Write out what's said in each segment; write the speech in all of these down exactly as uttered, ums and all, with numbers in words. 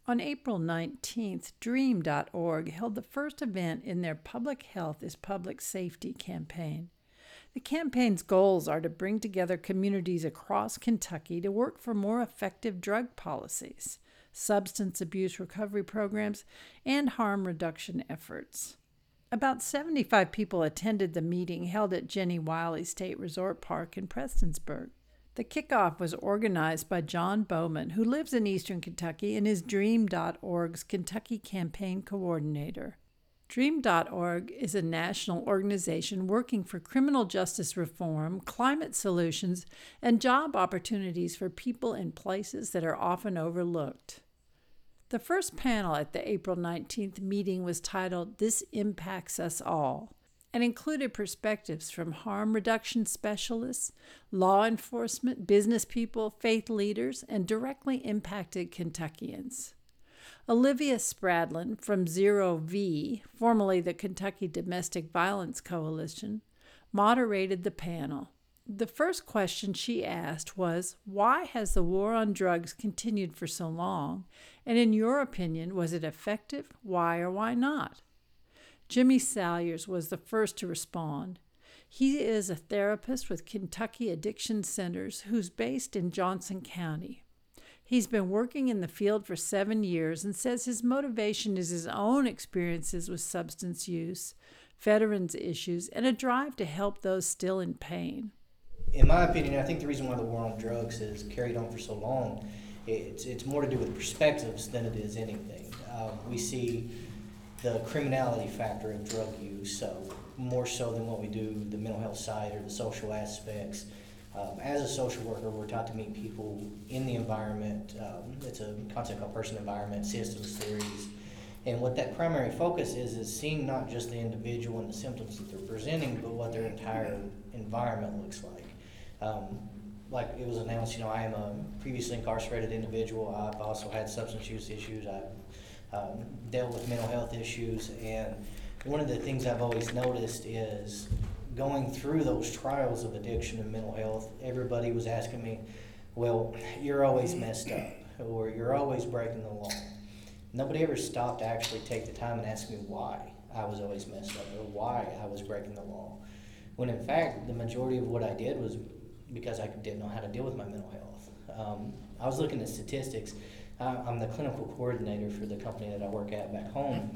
On April nineteenth, dream dot org held the first event in their Public Health is Public Safety campaign. The campaign's goals are to bring together communities across Kentucky to work for more effective drug policies, substance abuse recovery programs, and harm reduction efforts. About seventy-five people attended the meeting held at Jenny Wiley State Resort Park in Prestonsburg. The kickoff was organized by John Bowman, who lives in eastern Kentucky and is dream dot org's Kentucky campaign coordinator. dream dot org is a national organization working for criminal justice reform, climate solutions, and job opportunities for people in places that are often overlooked. The first panel at the April nineteenth meeting was titled "This Impacts Us All," and included perspectives from harm reduction specialists, law enforcement, business people, faith leaders, and directly impacted Kentuckians. Olivia Spradlin from Zero V, formerly the Kentucky Domestic Violence Coalition, moderated the panel. The first question she asked was, why has the war on drugs continued for so long? And in your opinion, was it effective? Why or why not? Jimmy Salyers was the first to respond. He is a therapist with Kentucky Addiction Centers who's based in Johnson County. He's been working in the field for seven years and says his motivation is his own experiences with substance use, veterans' issues, and a drive to help those still in pain. In my opinion, I think the reason why the war on drugs has carried on for so long, it's, it's more to do with perspectives than it is anything. Um, we see the criminality factor of drug use, so more so than what we do the mental health side or the social aspects. Um, as a social worker, we're taught to meet people in the environment. Um, it's a concept called person environment systems theories. And what that primary focus is, is seeing not just the individual and the symptoms that they're presenting, but what their entire environment looks like. Um, like it was announced, you know, I am a previously incarcerated individual. I've also had substance use issues. I've Um, dealt with mental health issues, and one of the things I've always noticed is going through those trials of addiction and mental health, everybody was asking me, well, you're always messed up, or you're always breaking the law. Nobody ever stopped to actually take the time and ask me why I was always messed up, or why I was breaking the law. When in fact, the majority of what I did was because I didn't know how to deal with my mental health. Um, I was looking at statistics. I'm the clinical coordinator for the company that I work at back home,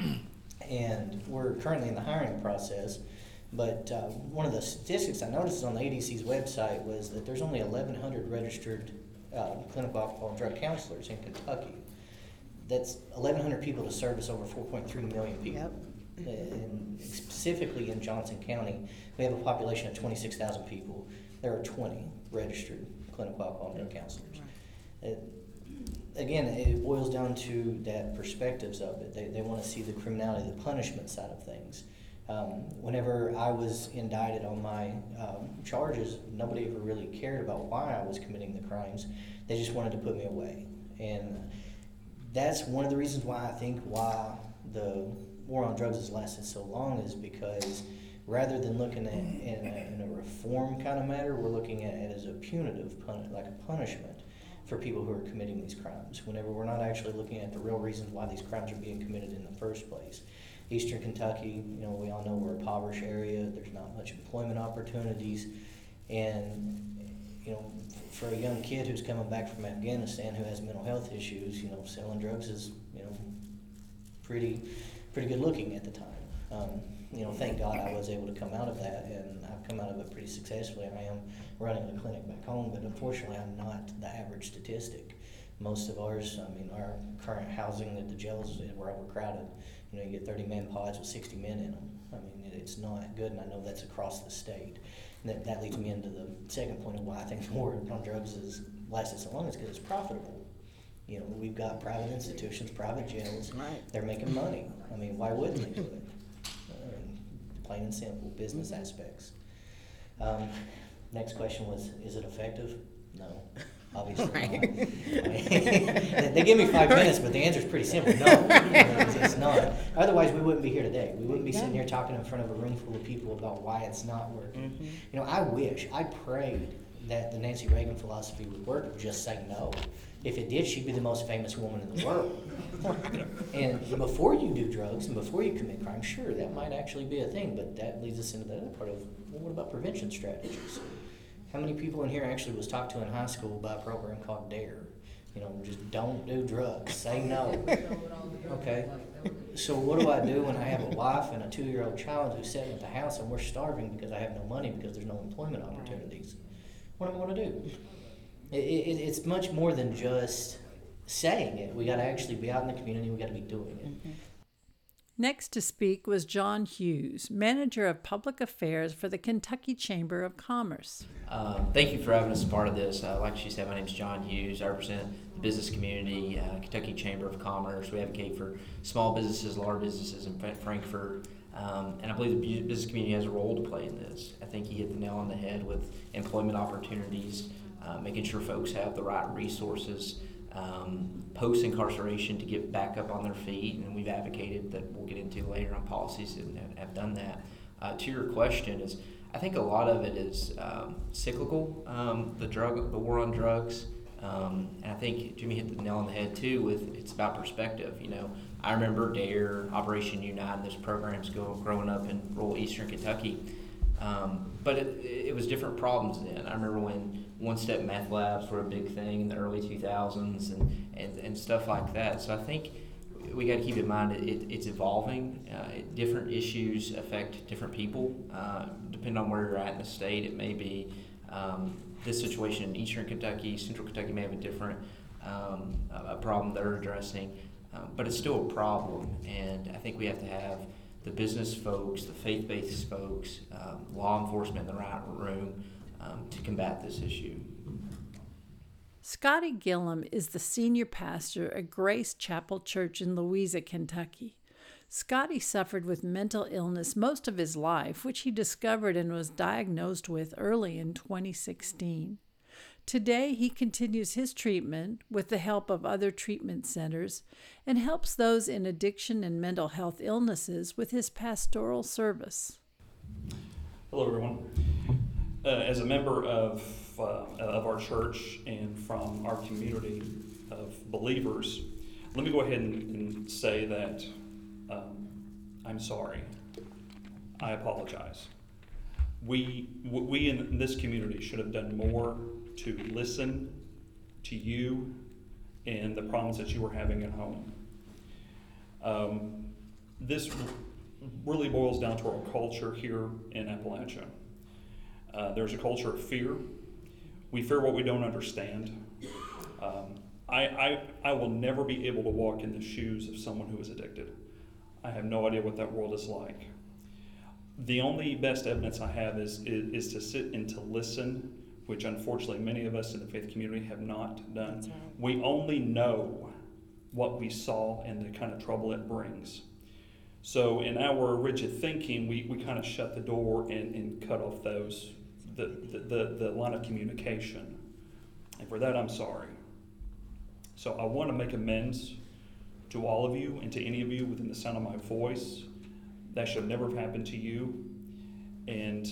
and we're currently in the hiring process. But uh, one of the statistics I noticed on the A D C's website was that there's only eleven hundred registered uh, clinical alcohol and drug counselors in Kentucky. That's eleven hundred people to service over four point three million people. Yep. And specifically in Johnson County, we have a population of twenty-six thousand people. There are twenty registered clinical alcohol and drug counselors. Right. It, Again, it boils down to that perspectives of it. They, they want to see the criminality, the punishment side of things. Um, whenever I was indicted on my um, charges, nobody ever really cared about why I was committing the crimes. They just wanted to put me away. And that's one of the reasons why I think why the war on drugs has lasted so long is because rather than looking at it in a, in a reform kind of matter, we're looking at it as a punitive, pun- like a punishment for people who are committing these crimes, whenever we're not actually looking at the real reasons why these crimes are being committed in the first place. Eastern Kentucky, you know, we all know we're a impoverished area, there's not much employment opportunities, and, you know, for a young kid who's coming back from Afghanistan who has mental health issues, you know, selling drugs is, you know, pretty, pretty good looking at the time. Um, you know, thank God I was able to come out of that, and I've come out of it pretty successfully. I am running a clinic back home, but unfortunately I'm not the average statistic. Most of ours, I mean, our current housing at the jails, we're overcrowded. You know, you get thirty man pods with sixty men in them. I mean, it, it's not good, and I know that's across the state. And that, that leads me into the second point of why I think the war on drugs has lasted so long is because it's profitable. You know, we've got private institutions, private jails. Right. They're making money. I mean, why wouldn't they do it? Plain and simple, business aspects. Um, next question was, is it effective? No, obviously right. not. They give me five minutes, but the answer is pretty simple. No, it's, it's not. Otherwise, we wouldn't be here today. We wouldn't be sitting here talking in front of a room full of people about why it's not working. Mm-hmm. You know, I wish, I prayed that the Nancy Reagan philosophy would work, just say no. If it did, she'd be the most famous woman in the world. And before you do drugs and before you commit crime, sure, that might actually be a thing, but that leads us into the other part of, well, what about prevention strategies? How many people in here actually was talked to in high school by a program called DARE? You know, just don't do drugs, say no. Okay, so what do I do when I have a wife and a two-year-old child who's sitting at the house and we're starving because I have no money because there's no employment opportunities? What am I going to do? It, it, it's much more than just saying it. We got to actually be out in the community. We got to be doing it. Mm-hmm. Next to speak was John Hughes, Manager of Public Affairs for the Kentucky Chamber of Commerce. Um, thank you for having us a part of this. Uh, like she said, my name is John Hughes. I represent the business community, uh, Kentucky Chamber of Commerce. We advocate for small businesses, large businesses in Frankfort. Um, and I believe the business community has a role to play in this. I think you hit the nail on the head with employment opportunities, uh, making sure folks have the right resources, um, post-incarceration to get back up on their feet, and we've advocated that we'll get into later on policies and have done that. Uh, to your question is, I think a lot of it is um, cyclical, um, the drug, the war on drugs, um, and I think Jimmy hit the nail on the head too with it's about perspective. You know, I remember DARE, Operation Unite, and those programs go, growing up in rural eastern Kentucky, um, but it, it was different problems then. I remember when one-step meth labs were a big thing in the early two thousands and, and, and stuff like that. So I think we got to keep in mind it, it, it's evolving. Uh, it, different issues affect different people. Uh, depending on where you're at in the state, it may be um, this situation in eastern Kentucky, central Kentucky may have a different um, a problem they're addressing, um, but it's still a problem. And I think we have to have the business folks, the faith-based folks, um, law enforcement in the right room um, to combat this issue. Scotty Gillum is the senior pastor at Grace Chapel Church in Louisa, Kentucky. Scotty suffered with mental illness most of his life, which he discovered and was diagnosed with early in twenty sixteen. Today, he continues his treatment with the help of other treatment centers and helps those in addiction and mental health illnesses with his pastoral service. Hello, everyone. Uh, as a member of uh, of our church and from our community of believers, let me go ahead and, and say that um, I'm sorry. I apologize. We we in this community should have done more to listen to you and the problems that you were having at home. Um, this really boils down to our culture here in Appalachia. Uh, there's a culture of fear. We fear what we don't understand. Um, I, I, I will never be able to walk in the shoes of someone who is addicted. I have no idea what that world is like. The only best evidence I have is, is, is to sit and to listen, which unfortunately many of us in the faith community have not done. Right. We only know what we saw and the kind of trouble it brings. So in our rigid thinking, we, we kind of shut the door and, and cut off those, the, the, the, the line of communication. And for that, I'm sorry. So I want to make amends to all of you and to any of you within the sound of my voice. That should never have happened to you. And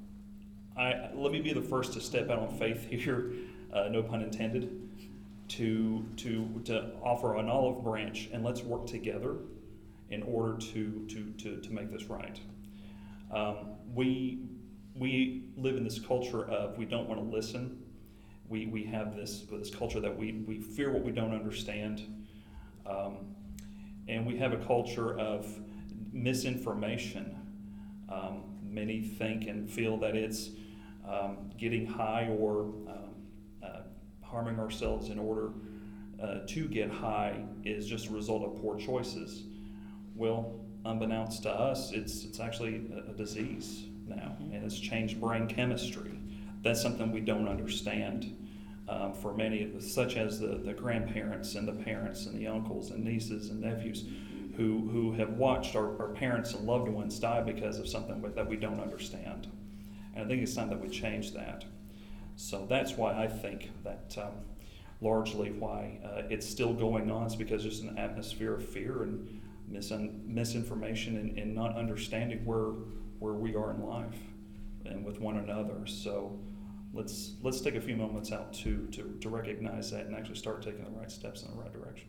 I let me be the first to step out on faith here, uh, no pun intended, to, to, to offer an olive branch, and let's work together in order to, to, to, to make this right. Um, we, we live in this culture of we don't want to listen. We, we have this, this culture that we, we fear what we don't understand. Um, and we have a culture of misinformation. Um, many think and feel that it's um, getting high or um, uh, harming ourselves in order uh, to get high is just a result of poor choices. Well, unbeknownst to us, it's it's actually a, a disease now, and it's changed brain chemistry. That's something we don't understand um, for many, such as the, the grandparents and the parents and the uncles and nieces and nephews who, who have watched our, our parents and loved ones die because of something that we don't understand. And I think it's time that we change that. So that's why I think that um, largely why uh, it's still going on is because there's an atmosphere of fear and Mis- misinformation and, and not understanding where where we are in life and with one another. So let's let's take a few moments out to, to, to recognize that and actually start taking the right steps in the right direction.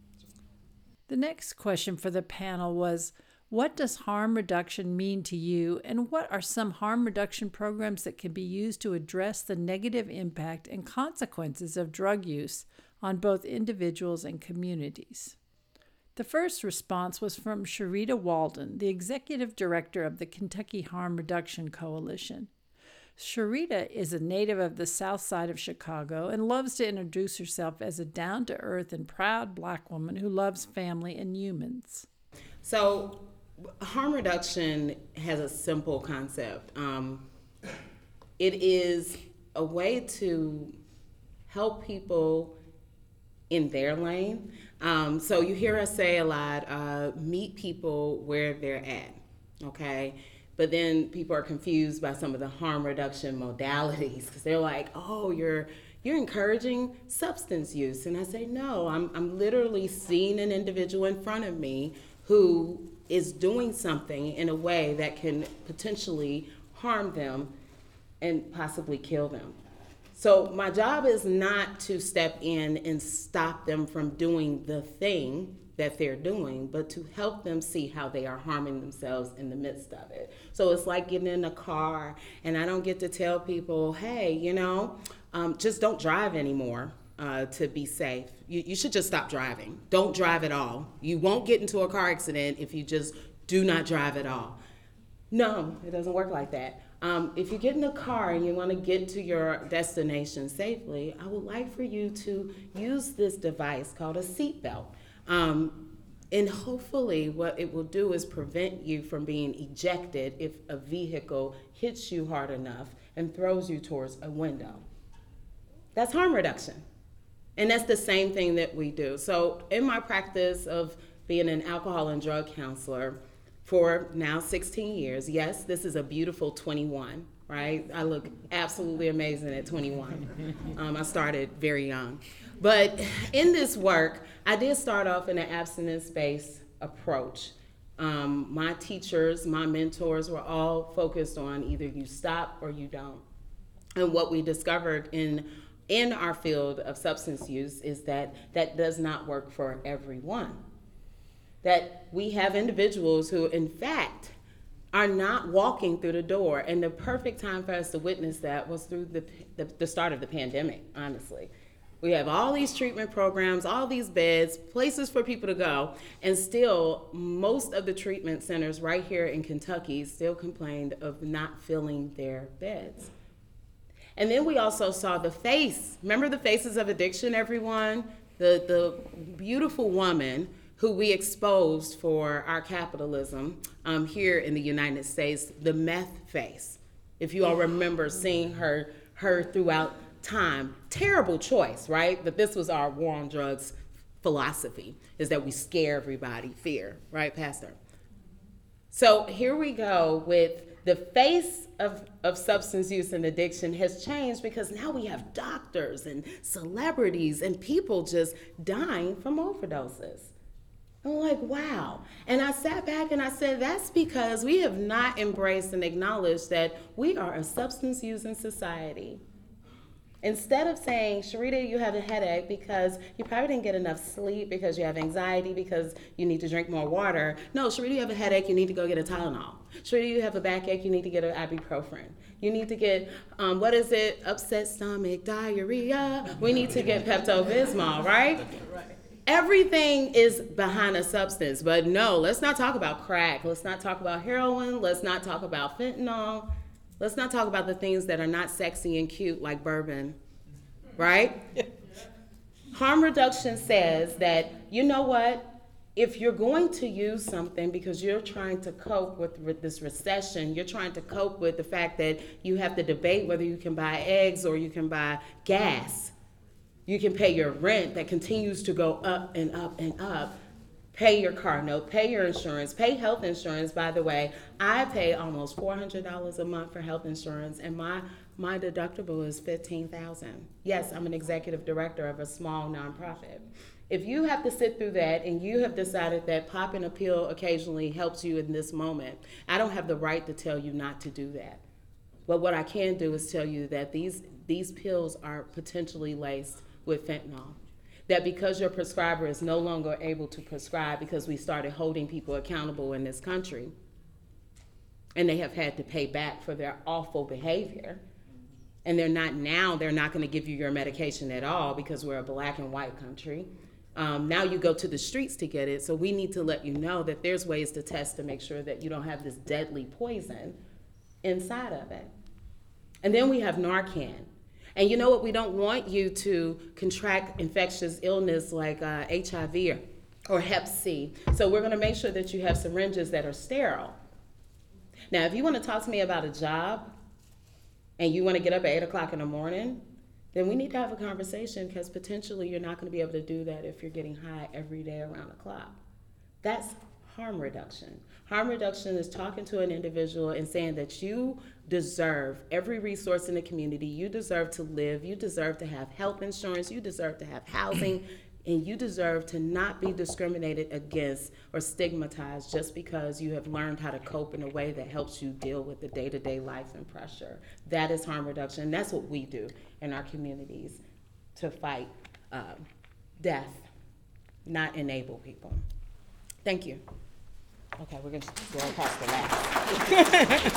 The next question for the panel was, what does harm reduction mean to you, and what are some harm reduction programs that can be used to address the negative impact and consequences of drug use on both individuals and communities? The first response was from Sharita Walden, the Executive Director of the Kentucky Harm Reduction Coalition. Sharita is a native of the South Side of Chicago and loves to introduce herself as a down-to-earth and proud Black woman who loves family and humans. So, harm reduction has a simple concept. Um, it is a way to help people in their lane. Um, so you hear us say a lot, uh, meet people where they're at, okay? But then people are confused by some of the harm reduction modalities because they're like, oh, you're you're encouraging substance use. And I say, no, I'm I'm literally seeing an individual in front of me who is doing something in a way that can potentially harm them and possibly kill them. So my job is not to step in and stop them from doing the thing that they're doing, but to help them see how they are harming themselves in the midst of it. So it's like getting in a car, and I don't get to tell people, hey, you know, um, just don't drive anymore uh, to be safe. You, you should just stop driving. Don't drive at all. You won't get into a car accident if you just do not drive at all. No, it doesn't work like that. Um, if you get in a car and you want to get to your destination safely, I would like for you to use this device called a seatbelt. Um, and hopefully what it will do is prevent you from being ejected if a vehicle hits you hard enough and throws you towards a window. That's harm reduction. And that's the same thing that we do. So in my practice of being an alcohol and drug counselor for now sixteen years, yes, this is a beautiful twenty-one, right? I look absolutely amazing at twenty-one. Um, I started very young. But in this work, I did start off in an abstinence-based approach. Um, my teachers, my mentors were all focused on either you stop or you don't. And what we discovered in, in our field of substance use is that that does not work for everyone. That we have individuals who, in fact, are not walking through the door. And the perfect time for us to witness that was through the, the, the start of the pandemic, honestly. We have all these treatment programs, all these beds, places for people to go, and still most of the treatment centers right here in Kentucky still complained of not filling their beds. And then we also saw the face. Remember the faces of addiction, everyone? The, the beautiful woman who we exposed for our capitalism um, here in the United States, the meth face. If you all remember seeing her, her throughout time. Terrible choice, right? But this was our war on drugs philosophy, is that we scare everybody, fear, right, Pastor? So here we go with the face of, of substance use and addiction has changed because now we have doctors and celebrities and people just dying from overdoses. I'm like, wow. And I sat back and I said, that's because we have not embraced and acknowledged that we are a substance using society. Instead of saying, Sharita, you have a headache because you probably didn't get enough sleep, because you have anxiety, because you need to drink more water. No, Sharita, you have a headache, you need to go get a Tylenol. Sharita, you have a backache, you need to get an ibuprofen. You need to get, um, what is it, upset stomach, diarrhea. We need to get Pepto-Bismol, right? Right. Everything is behind a substance, but no, let's not talk about crack. Let's not talk about heroin. Let's not talk about fentanyl. Let's not talk about the things that are not sexy and cute like bourbon, right? Harm reduction says that, you know what? If you're going to use something because you're trying to cope with, with this recession, you're trying to cope with the fact that you have to debate whether you can buy eggs or you can buy gas. You can pay your rent that continues to go up and up and up. Pay your car note, pay your insurance, pay health insurance. By the way, I pay almost four hundred dollars a month for health insurance, and my, my deductible is fifteen thousand dollars. Yes, I'm an executive director of a small nonprofit. If you have to sit through that and you have decided that popping a pill occasionally helps you in this moment, I don't have the right to tell you not to do that. But what I can do is tell you that these, these pills are potentially laced with fentanyl. That because your prescriber is no longer able to prescribe because we started holding people accountable in this country, and they have had to pay back for their awful behavior, and they're not now, they're not gonna give you your medication at all because we're a black and white country. Um, now you go to the streets to get it, so we need to let you know that there's ways to test to make sure that you don't have this deadly poison inside of it. And then we have Narcan. And you know what? We don't want you to contract infectious illness like uh, H I V or, or Hep C. So we're gonna make sure that you have syringes that are sterile. Now, if you wanna talk to me about a job and you wanna get up at eight o'clock in the morning, then we need to have a conversation because potentially you're not gonna be able to do that if you're getting high every day around the clock. That's harm reduction. Harm reduction is talking to an individual and saying that you deserve every resource in the community, you deserve to live, you deserve to have health insurance, you deserve to have housing, and you deserve to not be discriminated against or stigmatized just because you have learned how to cope in a way that helps you deal with the day-to-day life and pressure. That is harm reduction. That's what we do in our communities to fight um, death, not enable people. Thank you. Okay, we're gonna go past the last.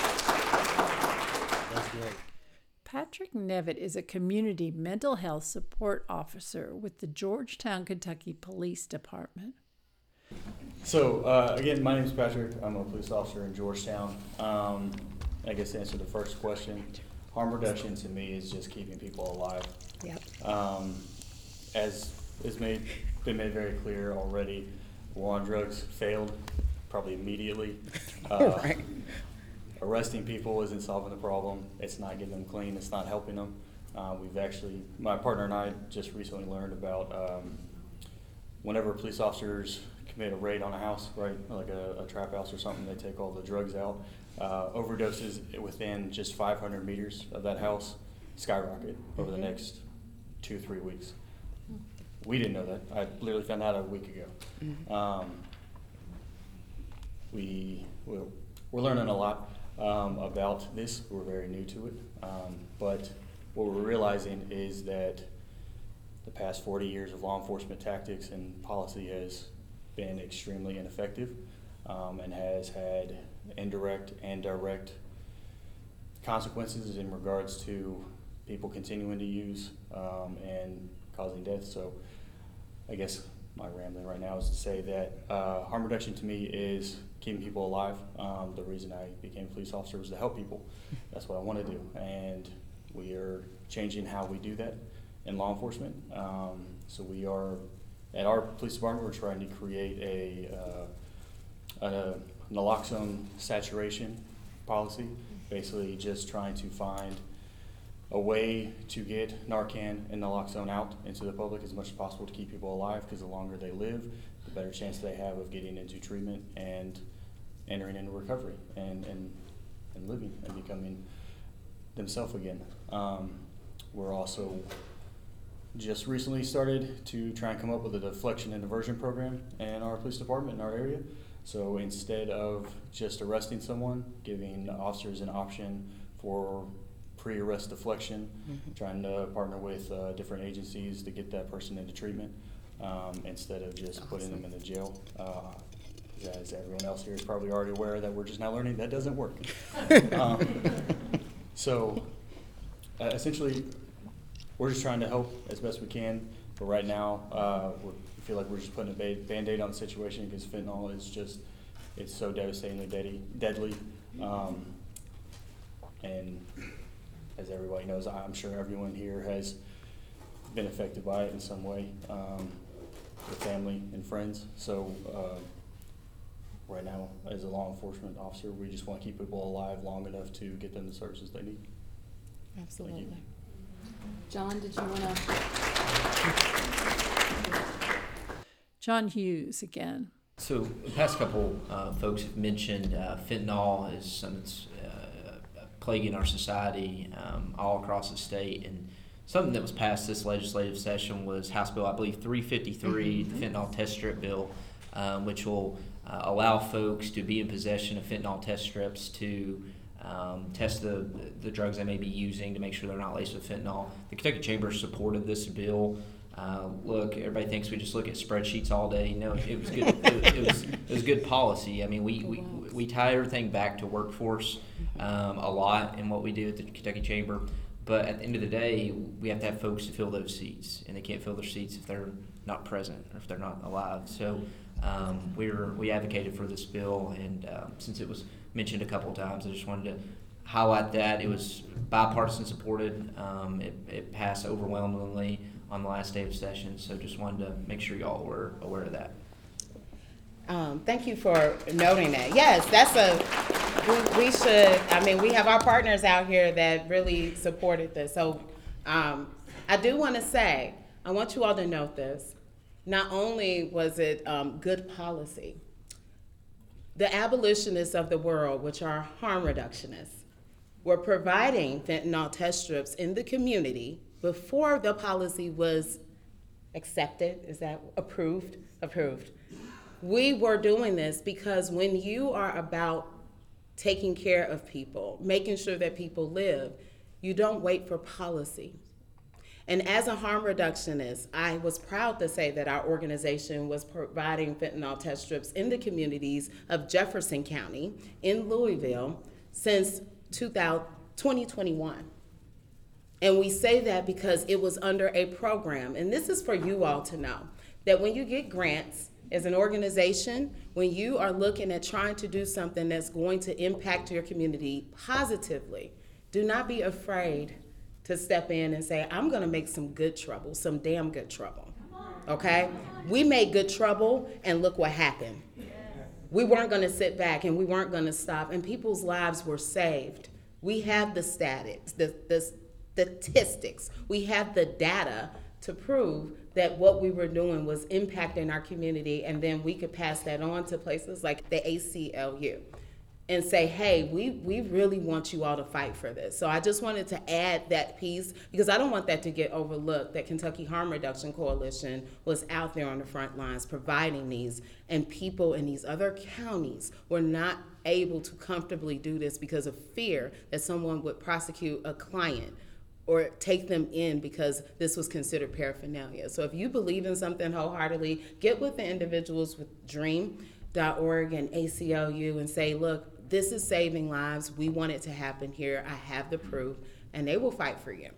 That's great. Patrick Nevitt is a community mental health support officer with the Georgetown, Kentucky Police Department. So, uh, again, my name is Patrick. I'm a police officer in Georgetown. Um, I guess to answer the first question, harm reduction to me is just keeping people alive. Yep. Um, as is made, been made very clear already, war on drugs failed probably immediately. Uh, Right. Arresting people isn't solving the problem. It's not getting them clean. It's not helping them. Uh, we've actually, my partner and I just recently learned about um, whenever police officers commit a raid on a house, right, like a, a trap house or something, they take all the drugs out. Uh, overdoses within just five hundred meters of that house skyrocket over the next two, three weeks. We didn't know that. I literally found out a week ago. Mm-hmm. Um, we, we're, we're learning a lot um, about this. We're very new to it. Um, but what we're realizing is that the past forty years of law enforcement tactics and policy has been extremely ineffective um, and has had indirect and direct consequences in regards to people continuing to use um, and causing death. So I guess my rambling right now is to say that uh, harm reduction to me is keeping people alive. Um, the reason I became a police officer was to help people. That's what I want to do. And we are changing how we do that in law enforcement. Um, so we are, at our police department, we're trying to create a, uh, a naloxone saturation policy, basically just trying to find a way to get Narcan and naloxone out into the public as much as possible to keep people alive, because the longer they live, the better chance they have of getting into treatment and entering into recovery and, and, and living and becoming themselves again. Um, we're also just recently started to try and come up with a deflection and diversion program in our police department in our area. So instead of just arresting someone, giving officers an option for pre-arrest deflection, mm-hmm. trying to partner with uh, different agencies to get that person into treatment um, instead of just awesome. putting them in the jail. Uh, as everyone else here is probably already aware that we're just now learning that doesn't work. um, so uh, essentially, we're just trying to help as best we can. But right now, uh, we feel like we're just putting a ba- Band-Aid on the situation because fentanyl is just, it's so devastatingly deadly. deadly. Um, and as everybody knows, I'm sure everyone here has been affected by it in some way, um, with family and friends. So uh, right now, as a law enforcement officer, we just want to keep people alive long enough to get them the services they need. Absolutely. John, did you want to? John Hughes again. So the past couple uh, folks have mentioned uh, fentanyl is something that's uh, plaguing our society um, all across the state, and something that was passed this legislative session was House Bill, I believe, three fifty-three, mm-hmm. the fentanyl test strip bill, um, which will uh, allow folks to be in possession of fentanyl test strips to um, test the the drugs they may be using to make sure they're not laced with fentanyl. The Kentucky Chamber supported this bill. Uh, look, everybody thinks we just look at spreadsheets all day. No, it was good. it, it was it was good policy. I mean, we, we, we tie everything back to workforce um, a lot in what we do at the Kentucky Chamber. But at the end of the day, we have to have folks to fill those seats, and they can't fill their seats if they're not present or if they're not alive. So um, we were we advocated for this bill, and uh, since it was mentioned a couple of times, I just wanted to highlight that it was bipartisan supported. Um, it, it passed overwhelmingly on the last day of session, so just wanted to make sure y'all were aware of that. Um, thank you for noting that. Yes, that's a, we, we should, I mean, we have our partners out here that really supported this. So um, I do want to say, I want you all to note this. Not only was it um, good policy, the abolitionists of the world, which are harm reductionists, were providing fentanyl test strips in the community before the policy was accepted. Is that approved? Approved. We were doing this because when you are about taking care of people, making sure that people live, you don't wait for policy. And as a harm reductionist, I was proud to say that our organization was providing fentanyl test strips in the communities of Jefferson County in Louisville since twenty twenty-one. And we say that because it was under a program, and this is for you all to know, that when you get grants as an organization, when you are looking at trying to do something that's going to impact your community positively, do not be afraid to step in and say, I'm gonna make some good trouble, some damn good trouble, okay? We made good trouble, and look what happened. We weren't gonna sit back, and we weren't gonna stop, and people's lives were saved. We have the statics, the, the statistics, we have the data to prove that what we were doing was impacting our community, and then we could pass that on to places like the A C L U and say, hey, we, we really want you all to fight for this. So I just wanted to add that piece because I don't want that to get overlooked, that Kentucky Harm Reduction Coalition was out there on the front lines providing these, and people in these other counties were not able to comfortably do this because of fear that someone would prosecute a client or take them in because this was considered paraphernalia. So if you believe in something wholeheartedly, get with the individuals with dream dot org and A C L U and say, look, this is saving lives. We want it to happen here. I have the proof, and they will fight for you.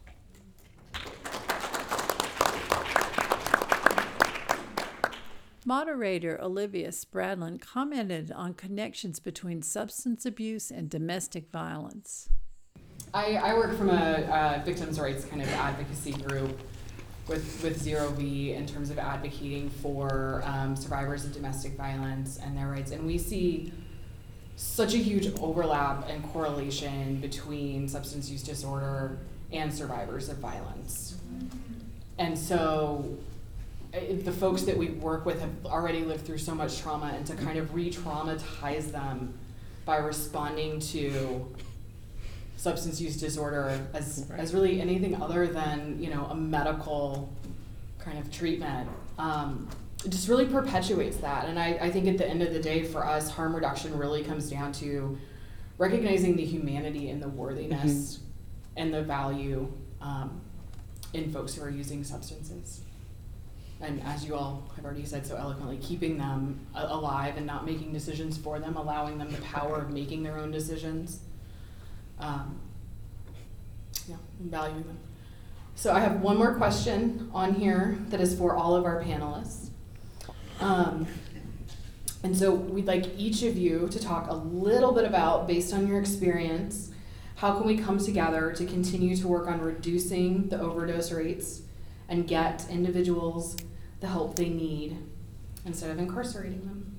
Moderator Olivia Spradlin commented on connections between substance abuse and domestic violence. I, I work from a, a victims' rights kind of advocacy group with, with Zero V in terms of advocating for um, survivors of domestic violence and their rights. And we see such a huge overlap and correlation between substance use disorder and survivors of violence. And so it, the folks that we work with have already lived through so much trauma, and to kind of re-traumatize them by responding to substance use disorder as, right. as really anything other than, you know, a medical kind of treatment, um, it just really perpetuates that. And I, I think at the end of the day, for us, harm reduction really comes down to recognizing the humanity and the worthiness mm-hmm. and the value um, in folks who are using substances. And as you all have already said so eloquently, keeping them alive and not making decisions for them, allowing them the power of making their own decisions. Um, yeah, valuing them. So I have one more question on here that is for all of our panelists. Um, and so we'd like each of you to talk a little bit about, based on your experience, how can we come together to continue to work on reducing the overdose rates and get individuals the help they need instead of incarcerating them.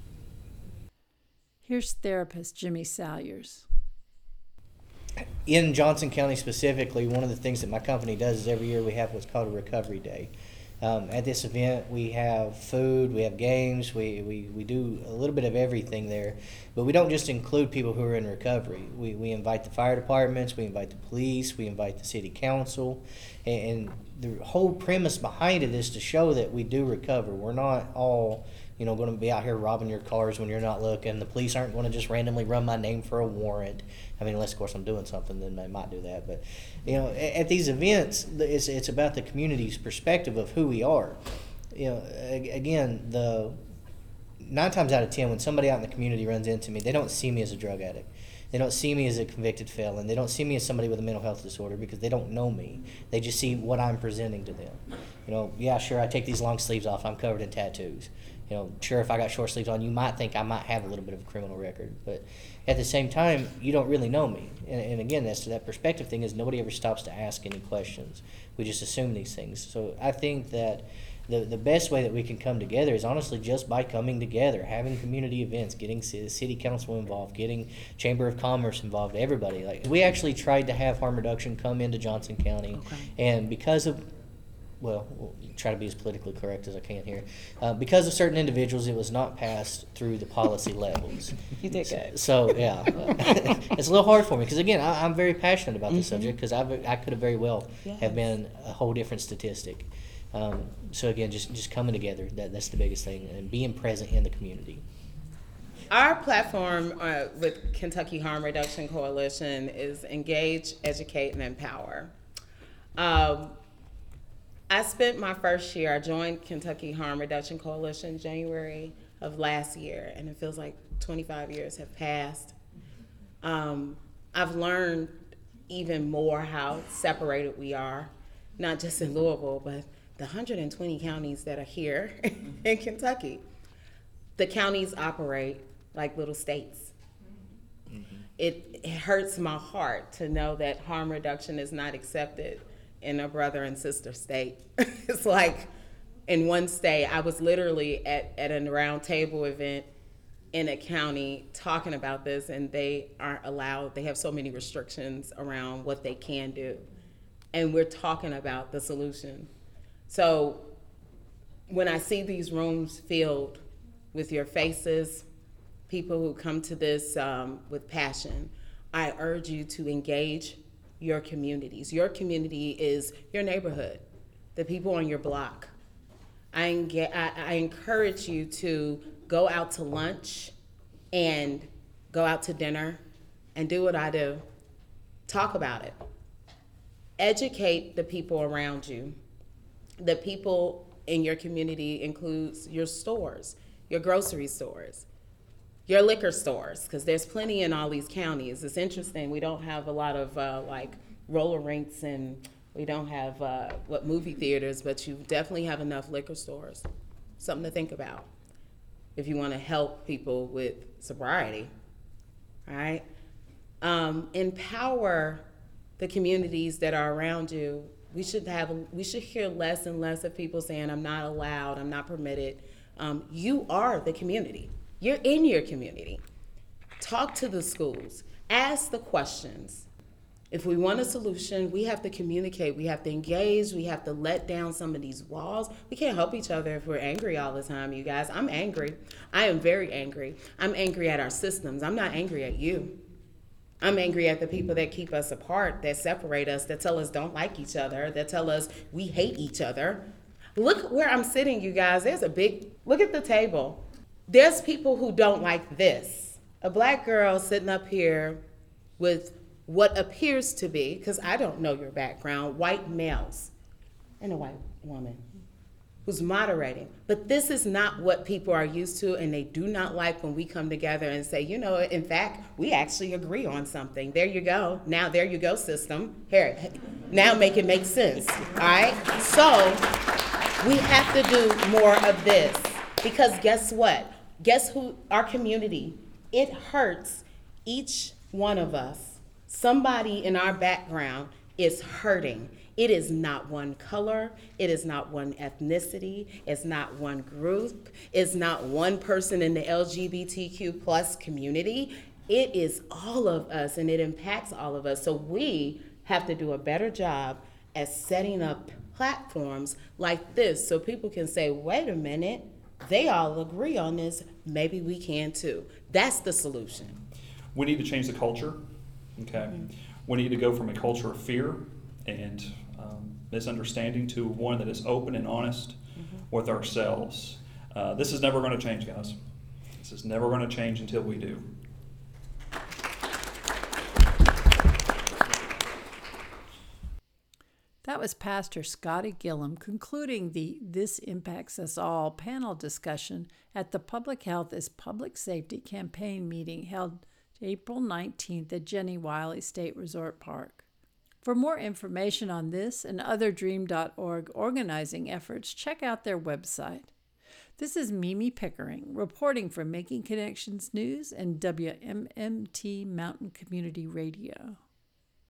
Here's therapist Jimmy Salyers. In Johnson County specifically, one of the things that my company does is every year we have what's called a recovery day. Um, at this event, we have food, we have games, we, we, we do a little bit of everything there. But we don't just include people who are in recovery. We, we invite the fire departments, we invite the police, we invite the city council. And, and the whole premise behind it is to show that we do recover. We're not all, you know, going to be out here robbing your cars when you're not looking. The police aren't going to just randomly run my name for a warrant. I mean, unless, of course, I'm doing something, then they might do that. But, you know, at, at these events, it's, it's about the community's perspective of who we are. You know, again, the nine times out of ten, when somebody out in the community runs into me, they don't see me as a drug addict. They don't see me as a convicted felon. They don't see me as somebody with a mental health disorder because they don't know me. They just see what I'm presenting to them. You know, yeah, sure, I take these long sleeves off. I'm covered in tattoos. You know, sure, if I got short sleeves on, you might think I might have a little bit of a criminal record. But at the same time, you don't really know me. And, and again, that's that perspective thing is nobody ever stops to ask any questions. We just assume these things. So I think that The, the best way that we can come together is honestly just by coming together, having community events, getting the city council involved, getting Chamber of Commerce involved, everybody. Like we actually tried to have harm reduction come into Johnson County, Okay. and because of, well, we'll try to be as politically correct as I can here, uh, because of certain individuals, it was not passed through the policy levels. You did good. So yeah, it's a little hard for me because again, I, I'm very passionate about this Mhm. subject because I I could have very well Yes. have been a whole different statistic. Um, so again, just just coming together, that, that's the biggest thing, and being present in the community. Our platform uh, with Kentucky Harm Reduction Coalition is engage, educate, and empower. Um, I spent my first year, I joined Kentucky Harm Reduction Coalition January of last year, and it feels like twenty-five years have passed. Um, I've learned even more how separated we are, not just in Louisville, but the one hundred twenty counties that are here in Kentucky. The counties operate like little states. Mm-hmm. It, it hurts my heart to know that harm reduction is not accepted in a brother and sister state. It's like in one state, I was literally at, at a round table event in a county talking about this, and they aren't allowed, they have so many restrictions around what they can do. And we're talking about the solution. So when I see these rooms filled with your faces, people who come to this um, with passion, I urge you to engage your communities. Your community is your neighborhood, the people on your block. I, enga- I, I encourage you to go out to lunch and go out to dinner and do what I do. Talk about it. Educate the people around you. The people in your community includes your stores, your grocery stores, your liquor stores, because there's plenty in all these counties. It's interesting, we don't have a lot of uh, like roller rinks and we don't have uh, what movie theaters, but you definitely have enough liquor stores. Something to think about if you want to help people with sobriety, all right? Um, empower the communities that are around you. We should have, we should hear less and less of people saying, I'm not allowed, I'm not permitted. Um, you are the community. You're in your community. Talk to the schools. Ask the questions. If we want a solution, we have to communicate. We have to engage. We have to let down some of these walls. We can't help each other if we're angry all the time, you guys. I'm angry. I am very angry. I'm angry at our systems. I'm not angry at you. I'm angry at the people that keep us apart, that separate us, that tell us don't like each other, that tell us we hate each other. Look where I'm sitting, you guys. There's a big, look at the table. There's people who don't like this. A black girl sitting up here with what appears to be, because I don't know your background, white males and a white woman who's moderating. But this is not what people are used to, and they do not like when we come together and say, you know, in fact, we actually agree on something. There you go. Now, there you go, system. Here, now make it make sense, all right? So we have to do more of this, because guess what? Guess who, our community, it hurts each one of us. Somebody in our background is hurting. It is not one color, it is not one ethnicity, it's not one group, it's not one person in the L G B T Q plus community. It is all of us, and it impacts all of us. So we have to do a better job at setting up platforms like this so people can say, wait a minute, they all agree on this, maybe we can too. That's the solution. We need to change the culture, okay? Mm-hmm. We need to go from a culture of fear and um, misunderstanding to one that is open and honest with ourselves. Uh, this is never going to change, guys. This is never going to change until we do. That was Pastor Scotty Gillum concluding the This Impacts Us All panel discussion at the Public Health is Public Safety campaign meeting held April nineteenth at Jenny Wiley State Resort Park. For more information on this and other dream dot org organizing efforts, check out their website. This is Mimi Pickering reporting for Making Connections News and W M M T Mountain Community Radio.